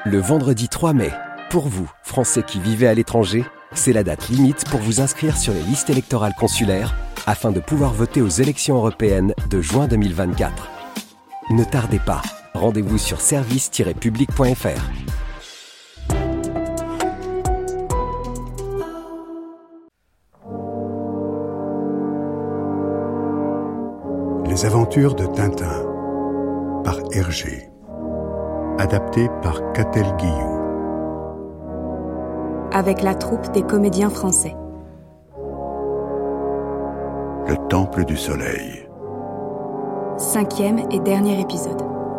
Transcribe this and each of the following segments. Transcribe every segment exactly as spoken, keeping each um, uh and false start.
Le vendredi trois mai, pour vous, Français qui vivez à l'étranger, c'est la date limite pour vous inscrire sur les listes électorales consulaires afin de pouvoir voter aux élections européennes de juin deux mille vingt-quatre. Ne tardez pas, rendez-vous sur service tiret public point f r. Les aventures de Tintin par Hergé. Adapté par Catel Guillou. Avec la troupe des comédiens français. Le Temple du Soleil. Cinquième et dernier épisode.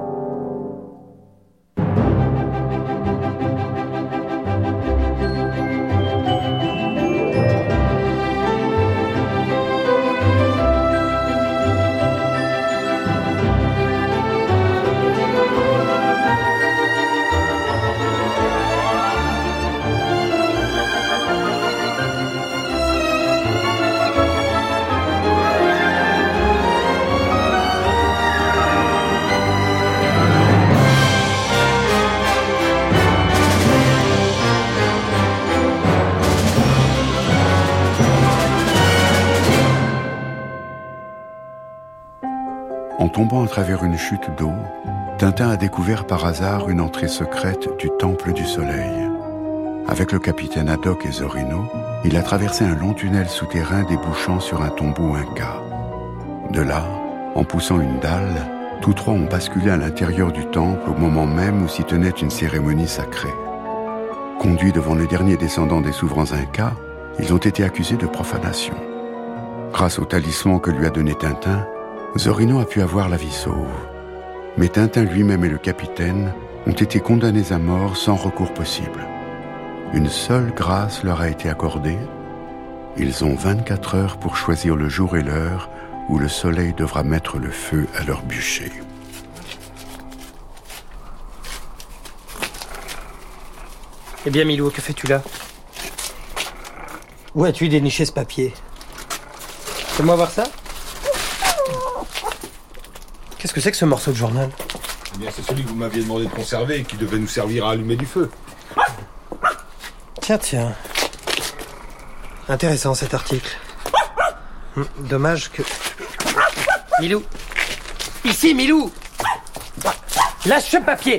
En tombant à travers une chute d'eau, Tintin a découvert par hasard une entrée secrète du Temple du Soleil. Avec le capitaine Haddock et Zorino, il a traversé un long tunnel souterrain débouchant sur un tombeau inca. De là, en poussant une dalle, tous trois ont basculé à l'intérieur du temple au moment même où s'y tenait une cérémonie sacrée. Conduits devant le dernier descendant des souverains incas, ils ont été accusés de profanation. Grâce au talisman que lui a donné Tintin, Zorino a pu avoir la vie sauve. Mais Tintin lui-même et le capitaine ont été condamnés à mort sans recours possible. Une seule grâce leur a été accordée. Ils ont vingt-quatre heures pour choisir le jour et l'heure où le soleil devra mettre le feu à leur bûcher. Eh bien, Milou, que fais-tu là? Où as-tu déniché ce papier? Fais-moi voir ça. Qu'est-ce que c'est que ce morceau de journal? Eh bien, c'est celui que vous m'aviez demandé de conserver et qui devait nous servir à allumer du feu. Tiens, tiens. Intéressant cet article. Hum, dommage que... Milou! Ici, Milou! Lâche ce papier!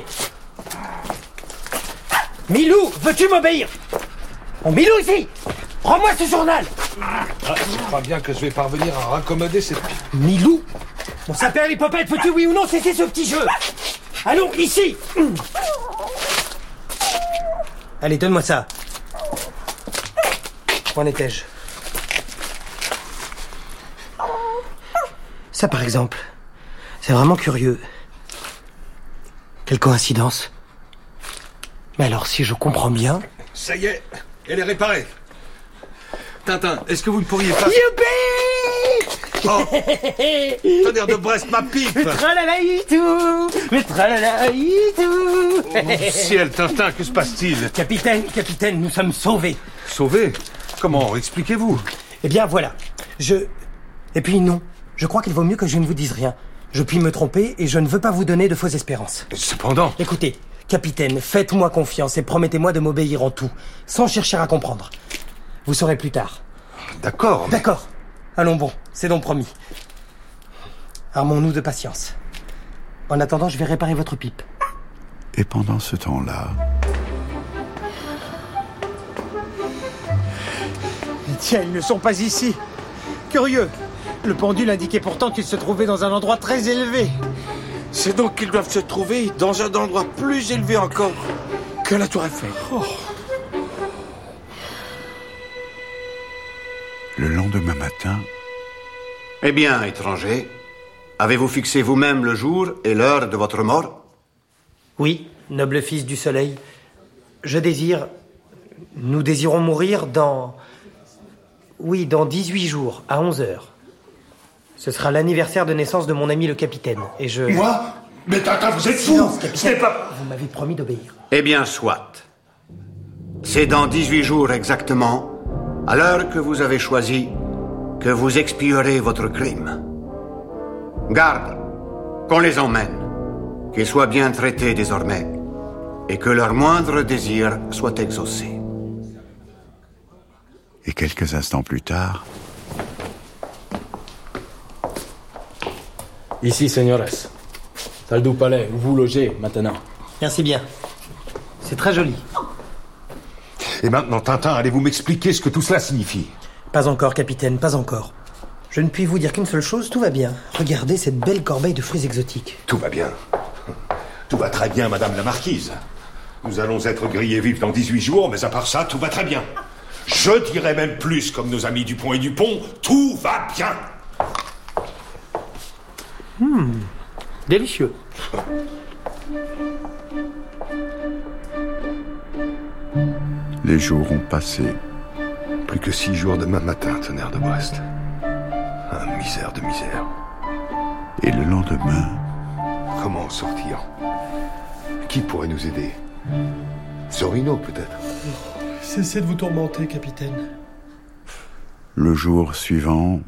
Milou, veux-tu m'obéir? Oh, Milou, ici! Rends-moi ce journal! Ah, je crois bien que je vais parvenir à raccommoder cette... Milou! Mon sapin et les popettes, veux-tu oui ou non cesser ce petit jeu? Allons, ici! Allez, donne-moi ça. Où en étais-je? Ça, par exemple. C'est vraiment curieux. Quelle coïncidence. Mais alors, si je comprends bien... Ça y est, elle est réparée. Tintin, est-ce que vous ne pourriez pas... Youpi! Oh, tonnerre de Brest, ma pipe! Mais tralalaïtou! Mais tralalaïtou! Oh mon ciel, Tintin, que se passe-t-il? Capitaine, capitaine, nous sommes sauvés. Sauvés? Comment? Expliquez-vous. Eh bien, voilà. Je... Et puis non, je crois qu'il vaut mieux que je ne vous dise rien. Je puis me tromper et je ne veux pas vous donner de fausses espérances. Cependant... Écoutez, capitaine, faites-moi confiance et promettez-moi de m'obéir en tout, sans chercher à comprendre. Vous saurez plus tard. D'accord. Mais... D'accord. Allons bon, c'est donc promis. Armons-nous de patience. En attendant, je vais réparer votre pipe. Et pendant ce temps-là... Tiens, ils ne sont pas ici. Curieux. Le pendule indiquait pourtant qu'ils se trouvaient dans un endroit très élevé. C'est donc qu'ils doivent se trouver dans un endroit plus élevé encore que la Tour Eiffel. Oh. Le lendemain matin... Eh bien, étranger, avez-vous fixé vous-même le jour et l'heure de votre mort? Oui, noble fils du soleil. Je désire... Nous désirons mourir dans... Oui, dans dix-huit jours, à onze heures. Ce sera l'anniversaire de naissance de mon ami le capitaine, et je... Moi? Mais Tintin, vous êtes fou! Silence, capitaine. Ce n'est pas... Vous m'avez promis d'obéir. Eh bien, soit. C'est dans dix-huit jours exactement, à l'heure que vous avez choisie, que vous expierez votre crime. Garde, qu'on les emmène, qu'ils soient bien traités désormais. et que leur moindre désir soit exaucé. Et quelques instants plus tard... Ici, señores. Salle du palais, où vous logez maintenant. Merci bien. C'est très joli. Et maintenant, Tintin, allez-vous m'expliquer ce que tout cela signifie? Pas encore, capitaine, pas encore. Je ne puis vous dire qu'une seule chose, tout va bien. Regardez cette belle corbeille de fruits exotiques. Tout va bien. Tout va très bien, madame la marquise. Nous allons être grillés vifs dans dix-huit jours, mais à part ça, tout va très bien. Je dirais même plus, comme nos amis Dupont et Dupont, tout va bien. Hum, délicieux. Les jours ont passé. Plus que six jours demain matin, tonnerre de Brest. Ah, misère de misère. Et le lendemain... Comment en sortir? Qui pourrait nous aider? Zorino, peut-être? Cessez de vous tourmenter, capitaine. Le jour suivant...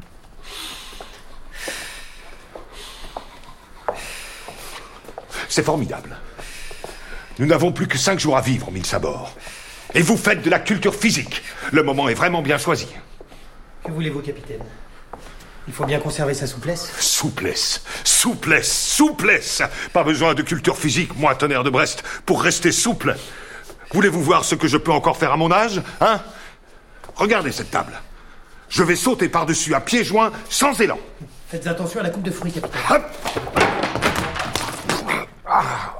C'est formidable. Nous n'avons plus que cinq jours à vivre, mille sabords. Et vous faites de la culture physique. Le moment est vraiment bien choisi. Que voulez-vous, capitaine? Il faut bien conserver sa souplesse. Souplesse, souplesse, souplesse. Pas besoin de culture physique, moi, tonnerre de Brest, pour rester souple. Voulez-vous voir ce que je peux encore faire à mon âge, hein? Regardez cette table. Je vais sauter par-dessus à pieds joints, sans élan. Faites attention à la coupe de fruits, capitaine. Hop. Ah.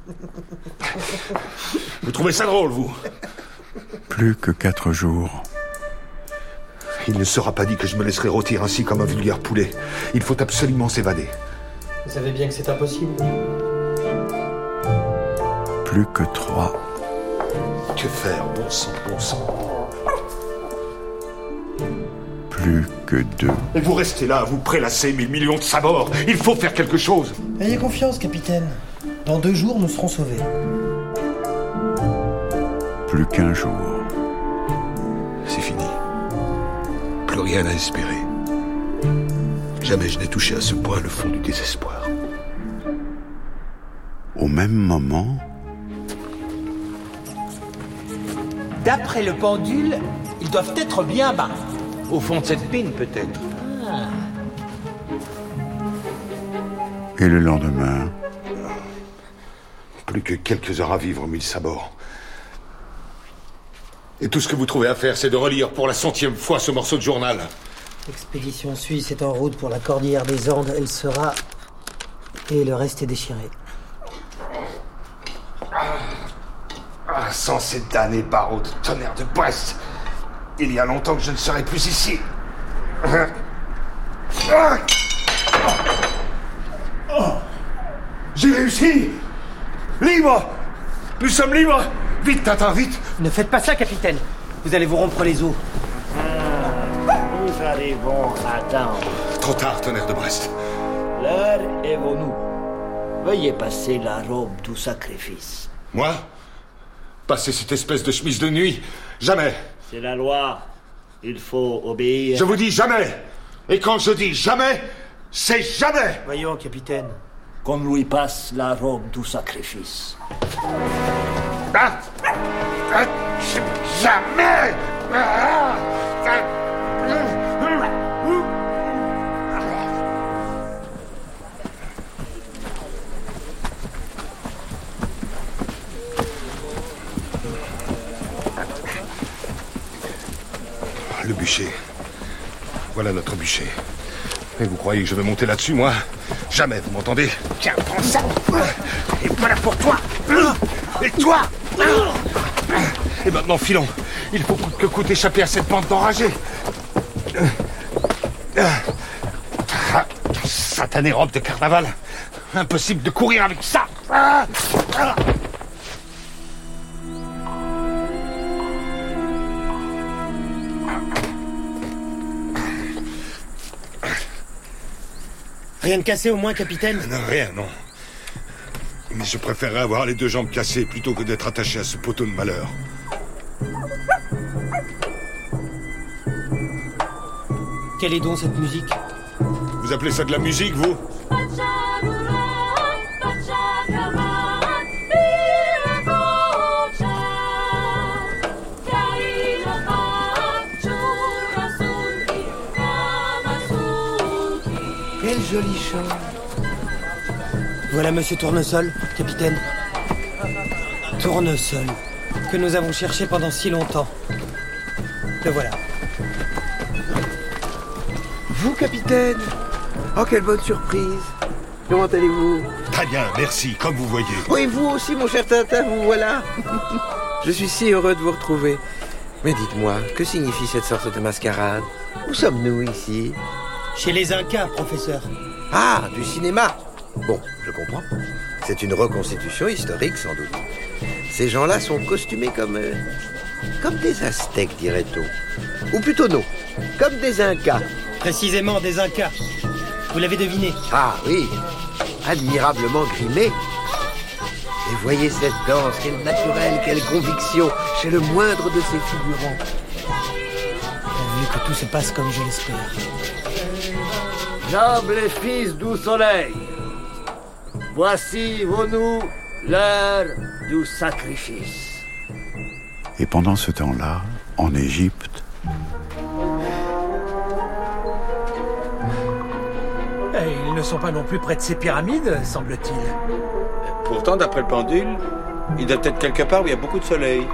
Vous trouvez ça drôle, vous? Plus que quatre jours. Il ne sera pas dit que je me laisserai rôtir ainsi comme un vulgaire poulet. Il faut absolument s'évader. Vous savez bien que c'est impossible. Plus que trois. Que faire, bon sang, bon sang? Plus que deux. Et vous restez là, vous prélassez mille millions de sabords. Il faut faire quelque chose. Ayez confiance, capitaine. Dans deux jours, nous serons sauvés. Plus qu'un jour. C'est fini. Plus rien à espérer. Jamais je n'ai touché à ce point le fond du désespoir. Au même moment... D'après le pendule, ils doivent être bien bas. Au fond de cette pine, peut-être. Ah. Et le lendemain... Plus que quelques heures à vivre, mille sabords. Et tout ce que vous trouvez à faire, c'est de relire pour la centième fois ce morceau de journal. L'expédition suisse est en route pour la cordillère des Andes. Elle sera... Et le reste est déchiré. Ah, sans ces damnés barreaux de tonnerre de Brest. Il y a longtemps que je ne serai plus ici. Oh, j'ai réussi! Libre! Nous sommes libres! Vite, Tintin, vite! Ne faites pas ça, capitaine. Vous allez vous rompre les os. Nous arrivons à temps. Trop tard, tonnerre de Brest. L'heure est venue. Veuillez passer la robe du sacrifice. Moi? Passer cette espèce de chemise de nuit? Jamais! C'est la loi. Il faut obéir. Je vous dis jamais! Et quand je dis jamais, c'est jamais! Voyons, capitaine. Qu'on lui passe la robe du sacrifice. Ah, ah, jamais! Ah, ah, Le bûcher. Voilà notre bûcher. Et vous croyez que je vais monter là-dessus, moi? Jamais, vous m'entendez? Tiens, prends ça. Et voilà pour toi. Et toi? Et maintenant, filons. Il faut coûte que coûte échapper à cette bande d'enragés. Satanée robe de carnaval. Impossible de courir avec ça. Rien de cassé au moins, capitaine? Non, rien, non. Mais je préférerais avoir les deux jambes cassées plutôt que d'être attaché à ce poteau de malheur. Quelle est donc cette musique? Vous appelez ça de la musique, vous? joli chant. Voilà Monsieur Tournesol, capitaine. Tournesol, que nous avons cherché pendant si longtemps. Le voilà. Vous, capitaine? Oh, quelle bonne surprise. Comment allez-vous? Très bien, merci, comme vous voyez. Oui, vous aussi, mon cher Tintin, vous voilà. Je suis si heureux de vous retrouver. Mais dites-moi, que signifie cette sorte de mascarade? Où sommes-nous ici? Chez les Incas, professeur. Ah, du cinéma. Bon, je comprends. C'est une reconstitution historique, sans doute. Ces gens-là sont costumés comme... Euh, comme des Aztèques, dirait-on. Ou plutôt non, comme des Incas. Précisément des Incas. Vous l'avez deviné. Ah oui, admirablement grimés. Et voyez cette danse, quelle naturelle, quelle conviction, chez le moindre de ces figurants. Pourvu que tout se passe comme je l'espère. Nobles et fils du soleil, voici vos-nous l'heure du sacrifice. Et pendant ce temps-là, en Égypte... Et ils ne sont pas non plus près de ces pyramides, semble-t-il. Pourtant, d'après le pendule, il doit être quelque part où il y a beaucoup de soleil.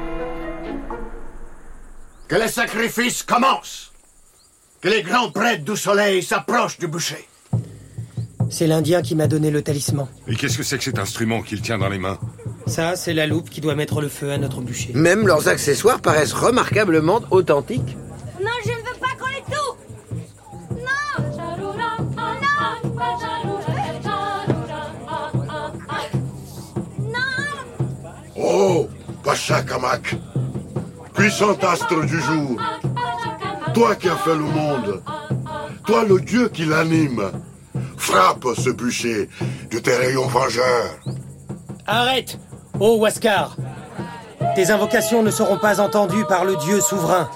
Que le sacrifice commence! Que les grands prêtres du soleil s'approchent du bûcher. C'est l'Indien qui m'a donné le talisman. Et qu'est-ce que c'est que cet instrument qu'il tient dans les mains? Ça, c'est la loupe qui doit mettre le feu à notre bûcher. Même leurs accessoires paraissent remarquablement authentiques. Non, je ne veux pas qu'on les touche. Non. Non. Oh, Pacha Kamak, puissant astre du jour, toi qui as fait le monde, toi le dieu qui l'anime, frappe ce bûcher de tes rayons vengeurs. Arrête, ô Huascar. Tes invocations ne seront pas entendues par le dieu souverain.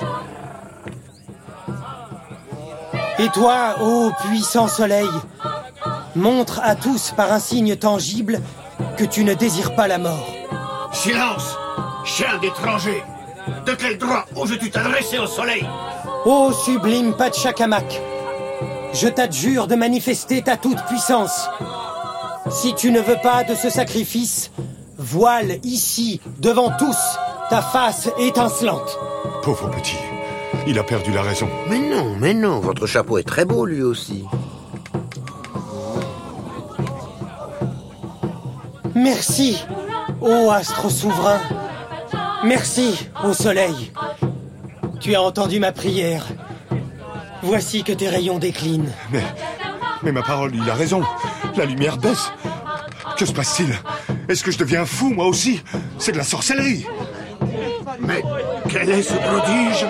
Et toi, ô puissant soleil, montre à tous par un signe tangible que tu ne désires pas la mort. Silence, chien d'étranger. De quel droit oses-tu t'adresser au soleil? Ô sublime Pachacamac, je t'adjure de manifester ta toute-puissance. Si tu ne veux pas de ce sacrifice, voile ici, devant tous, ta face étincelante. Pauvre petit, il a perdu la raison. Mais non, mais non, votre chapeau est très beau lui aussi. Merci, ô astre souverain. Merci, ô soleil. Tu as entendu ma prière. Voici que tes rayons déclinent. Mais, mais ma parole, il a raison. La lumière baisse. Que se passe-t-il? Est-ce que je deviens fou, moi aussi? C'est de la sorcellerie. Mais quel est ce prodige?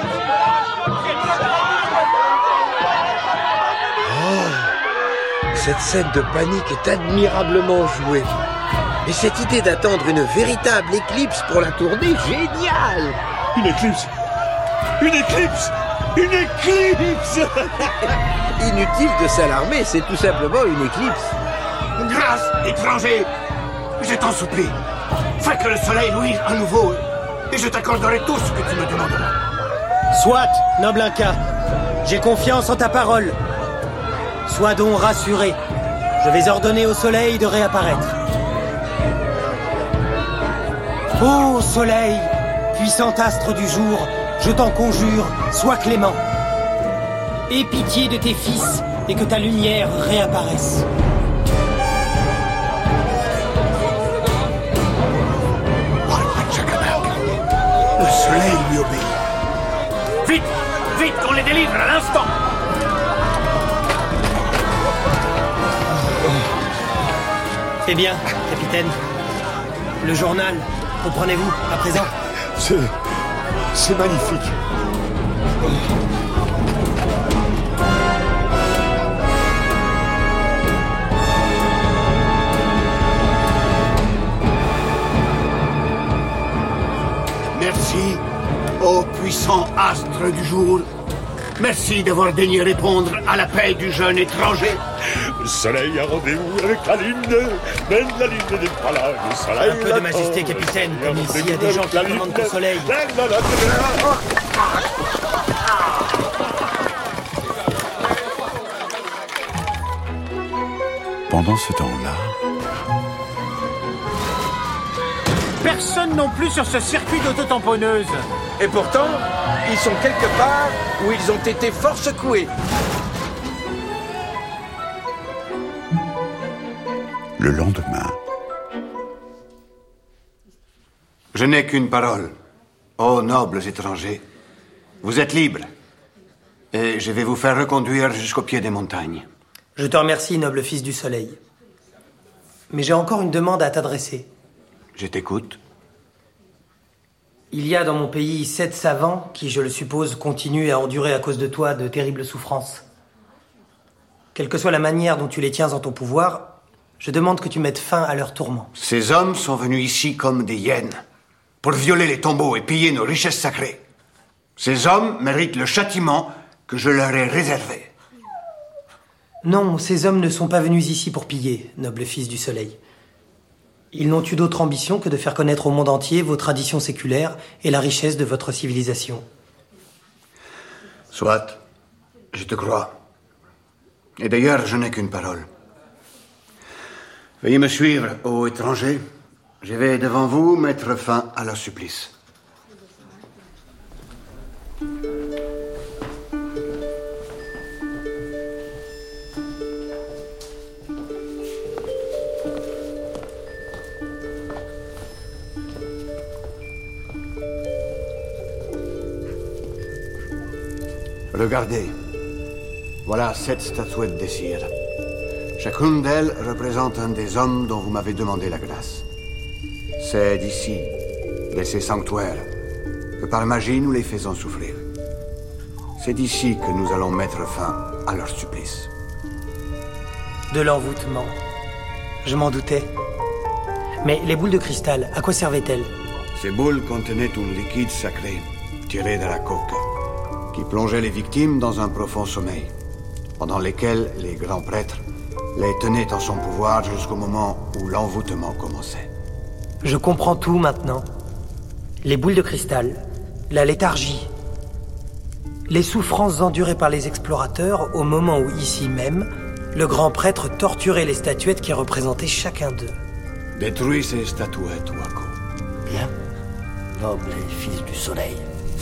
Oh, cette scène de panique est admirablement jouée. Et cette idée d'attendre une véritable éclipse pour la tournée, génial! Une éclipse? Une éclipse? Une éclipse! Inutile de s'alarmer, c'est tout simplement une éclipse. Grâce, étranger! Je t'en supplie, fais que le soleil luise à nouveau, et je t'accorderai tout ce que tu me demanderas. Soit, noble Inca, j'ai confiance en ta parole. Sois donc rassuré, je vais ordonner au soleil de réapparaître. Ô soleil, puissant astre du jour, je t'en conjure, sois clément. Aie pitié de tes fils et que ta lumière réapparaisse. Le soleil lui obéit. Vite, vite qu'on les délivre à l'instant. Eh bien, capitaine, le journal, comprenez-vous, à présent? C'est... c'est magnifique. Merci, ô puissant astre du jour. Merci d'avoir daigné répondre à l'appel du jeune étranger. Le soleil a rendez-vous avec la lune, mais la lune n'est pas là. Le soleil un peu de majesté, capitaine, comme ici, il y a des gens qui commandent au soleil. Pendant ce temps-là... Personne non plus sur ce circuit d'auto-tamponneuse. Et pourtant, ils sont quelque part où ils ont été fort secoués. Le lendemain... Je n'ai qu'une parole. Ô nobles étrangers, vous êtes libres. Et je vais vous faire reconduire jusqu'au pied des montagnes. Je te remercie, noble fils du soleil. Mais j'ai encore une demande à t'adresser. Je t'écoute. Il y a dans mon pays sept savants qui, je le suppose, continuent à endurer à cause de toi de terribles souffrances. Quelle que soit la manière dont tu les tiens en ton pouvoir, je demande que tu mettes fin à leurs tourments. Ces hommes sont venus ici comme des hyènes, pour violer les tombeaux et piller nos richesses sacrées. Ces hommes méritent le châtiment que je leur ai réservé. Non, ces hommes ne sont pas venus ici pour piller, noble fils du soleil. Ils n'ont eu d'autre ambition que de faire connaître au monde entier vos traditions séculaires et la richesse de votre civilisation. Soit, je te crois. Et d'ailleurs, je n'ai qu'une parole. Veuillez me suivre, ô étrangers. Je vais devant vous mettre fin à leur supplice. Regardez, voilà sept statuettes de cire. Chacune d'elles représente un des hommes dont vous m'avez demandé la grâce. C'est d'ici, de ces sanctuaires, que par magie nous les faisons souffrir. C'est d'ici que nous allons mettre fin à leur supplice. De l'envoûtement. Je m'en doutais. Mais les boules de cristal, à quoi servaient-elles? Ces boules contenaient un liquide sacré, tiré de la coque, qui plongeait les victimes dans un profond sommeil, pendant lequel les grands prêtres les tenaient en son pouvoir jusqu'au moment où l'envoûtement commençait. Je comprends tout maintenant. Les boules de cristal, la léthargie, les souffrances endurées par les explorateurs au moment où, ici même, le grand prêtre torturait les statuettes qui représentaient chacun d'eux. Détruis ces statuettes, Wako. Bien, noble et fils du soleil.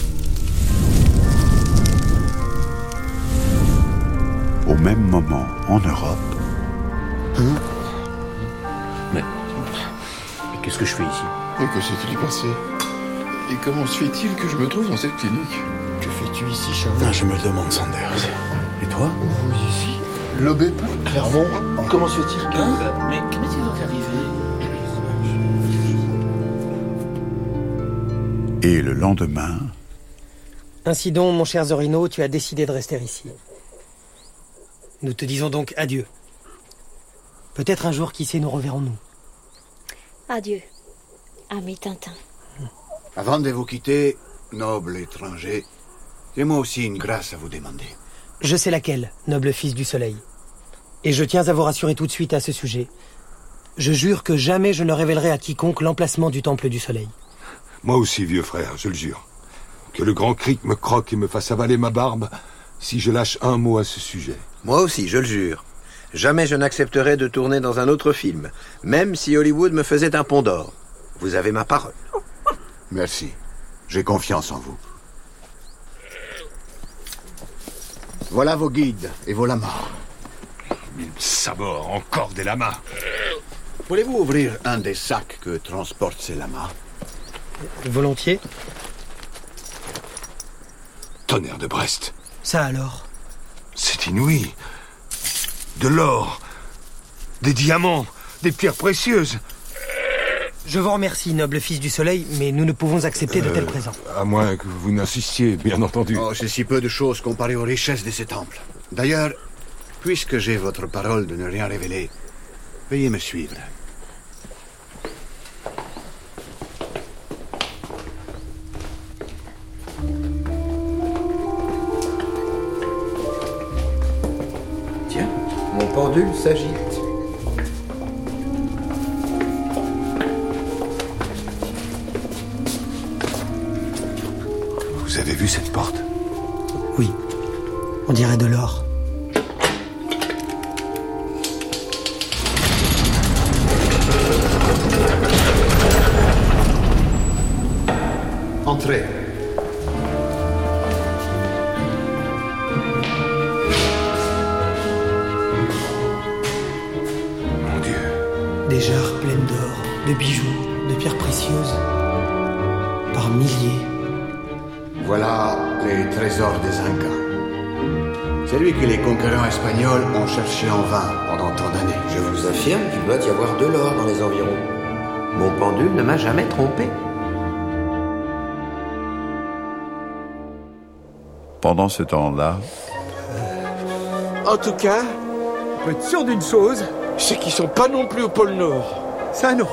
Au même moment, en Europe... Hein? Mais... Mais qu'est-ce que je fais ici? Et que s'est-il passé? Et comment se fait-il que je me trouve dans cette clinique? Que fais-tu ici, Charles? Ah, je me le demande, Sanders. Et toi? Vous ici? Lobé, Clermont. Comment se fait-il que... Hein? Mais qu'est-il donc arrivé? Et le lendemain... Ainsi donc, mon cher Zorino, tu as décidé de rester ici. Nous te disons donc adieu. Peut-être un jour, qui sait, nous reverrons-nous. Adieu, ami Tintin. Avant de vous quitter, noble étranger, j'ai moi aussi une grâce à vous demander. Je sais laquelle, noble fils du soleil. Et je tiens à vous rassurer tout de suite à ce sujet. Je jure que jamais je ne révélerai à quiconque l'emplacement du temple du soleil. Moi aussi, vieux frère, je le jure. Que le grand cric me croque et me fasse avaler ma barbe si je lâche un mot à ce sujet. Moi aussi, je le jure. Jamais je n'accepterai de tourner dans un autre film, même si Hollywood me faisait un pont d'or. Vous avez ma parole. Merci. J'ai confiance en vous. Voilà vos guides et vos lamas. Mille sabords, encore des lamas. Voulez-vous ouvrir un des sacs que transportent ces lamas? Volontiers. Tonnerre de Brest. Ça alors? C'est inouï. De l'or, des diamants, des pierres précieuses. Je vous remercie, noble fils du soleil, mais nous ne pouvons accepter de euh, tels présents. À moins que vous n'insistiez, bien entendu. Oh, c'est si peu de choses comparé aux richesses de ces temples. D'ailleurs, puisque j'ai votre parole de ne rien révéler, veuillez me suivre. Tiens, mon pendule s'agite. Vous avez vu cette porte? Oui, on dirait de l'or. Entrez. Mon Dieu. Des jarres pleines d'or, de bijoux, de pierres précieuses. Par milliers. Voilà les trésors des Incas. C'est lui que les conquérants espagnols ont cherché en vain pendant tant d'années. Je vous affirme qu'il doit y avoir de l'or dans les environs. Mon pendule ne m'a jamais trompé. Pendant ce temps-là... En tout cas, on peut être sûr d'une chose. C'est qu'ils sont pas non plus au pôle Nord. Ça, non.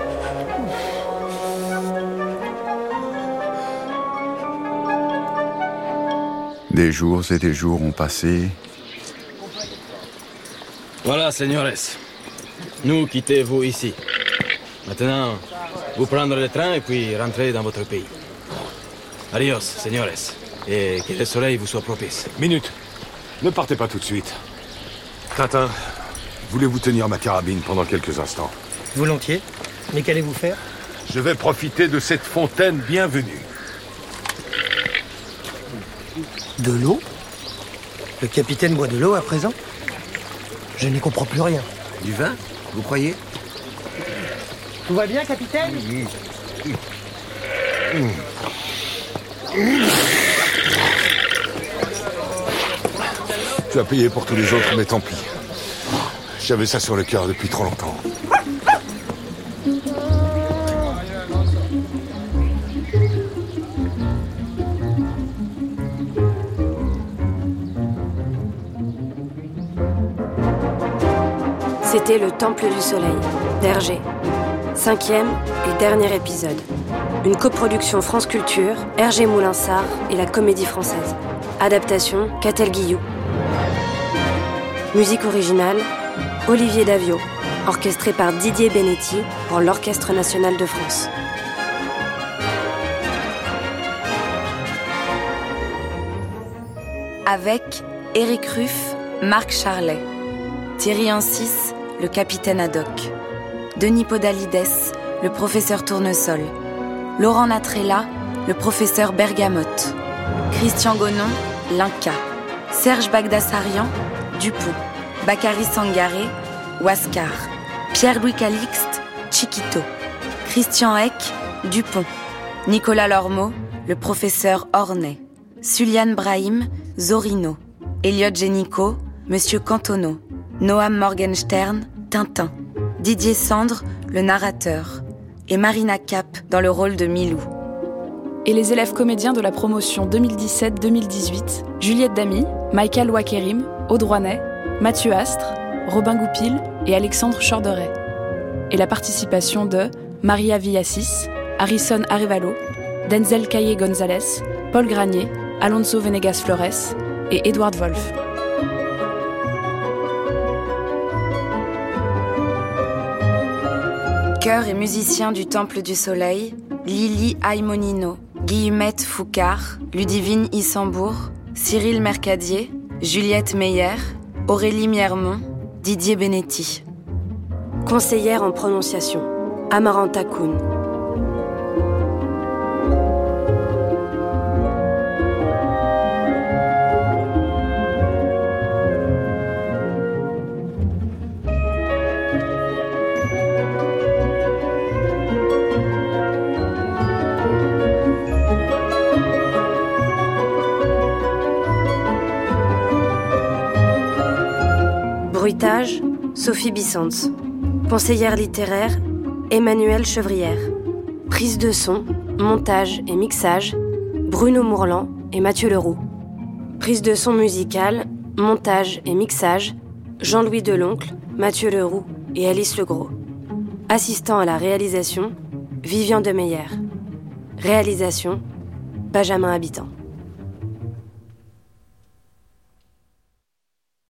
Des jours et des jours ont passé. Voilà, señores. Nous quittez-vous ici. Maintenant, vous prendre le train et puis rentrer dans votre pays. Adios, señores. Et que le soleil vous soit propice. Minute. Ne partez pas tout de suite. Tintin, voulez-vous tenir ma carabine pendant quelques instants? Volontiers. Mais qu'allez-vous faire? Je vais profiter de cette fontaine bienvenue. De l'eau? Le capitaine boit de l'eau à présent? Je n'y comprends plus rien. Du vin, vous croyez? Tout va bien, capitaine? Tu as payé pour tous les autres, mais tant pis. J'avais ça sur le cœur depuis trop longtemps. C'était Le Temple du Soleil, d'Hergé. Cinquième et dernier épisode. Une coproduction France Culture, Hergé Moulinsart et la Comédie Française. Adaptation, Catel Guillou. Musique originale, Olivier Davio, orchestré par Didier Benetti pour l'Orchestre National de France. Avec Éric Ruff, Marc Charlet, Thierry Ancis, le capitaine Haddock, Denis Podalides, le professeur Tournesol, Laurent Natrella, le professeur Bergamote, Christian Gonon, l'Inca, Serge Bagdassarian, Dupont, Bakary Sangaré, Huascar, Pierre-Louis Calixte, Chiquito, Christian Eck, Dupont, Nicolas Lormeau, le professeur Ornay, Suliane Brahim, Zorino, Elliot Génico, Monsieur Cantono, Noam Morgenstern, Tintin, Didier Sandre, le narrateur, et Marina Cap dans le rôle de Milou. Et les élèves comédiens de la promotion deux mille dix-sept deux mille dix-huit, Juliette Damy, Michael Wakerim, Aude Rouanet, Mathieu Astre, Robin Goupil et Alexandre Chorderet. Et la participation de Maria Villassis, Harrison Arevalo, Denzel Caillé Gonzalez, Paul Granier, Alonso Venegas Flores et Edward Wolf. Chœur et musiciens du Temple du Soleil, Lily Aimonino, Guillemette Foucard, Ludivine Issambourg, Cyril Mercadier, Juliette Meyer, Aurélie Miermont, Didier Benetti. Conseillère en prononciation, Amaranta Kuhn. Bruitage, Sophie Bissantz. Conseillère littéraire, Emmanuelle Chevrière. Prise de son, montage et mixage, Bruno Mourlan et Mathieu Leroux. Prise de son musicale, montage et mixage, Jean-Louis Deloncle, Mathieu Leroux et Alice Legros. Assistant à la réalisation, Vivian Demeyer. Réalisation, Benjamin Habitant.